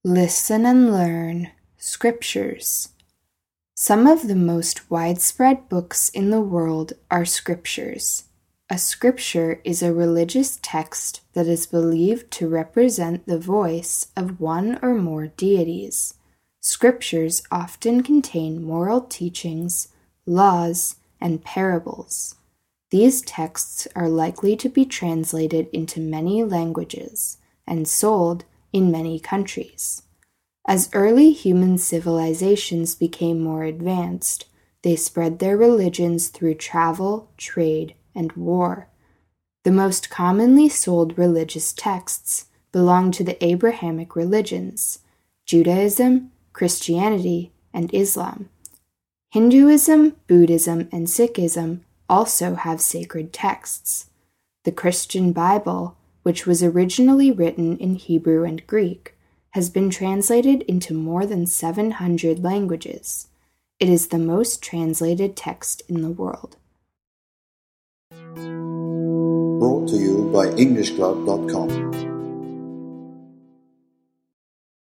Listen and learn. Scriptures. Some of the most widespread books in the world are scriptures. A scripture is a religious text that is believed to represent the voice of one or more deities. Scriptures often contain moral teachings, laws, and parables. These texts are likely to be translated into many languages and sold in many countries. As early human civilizations became more advanced, they spread their religions through travel, trade, and war. The most commonly sold religious texts belong to the Abrahamic religions, Judaism, Christianity, and Islam. Hinduism, Buddhism, and Sikhism also have sacred texts. The Christian Bible, which was originally written in Hebrew and Greek, has been translated into more than 700 languages. It is the most translated text in the world. Brought to you by EnglishClub.com.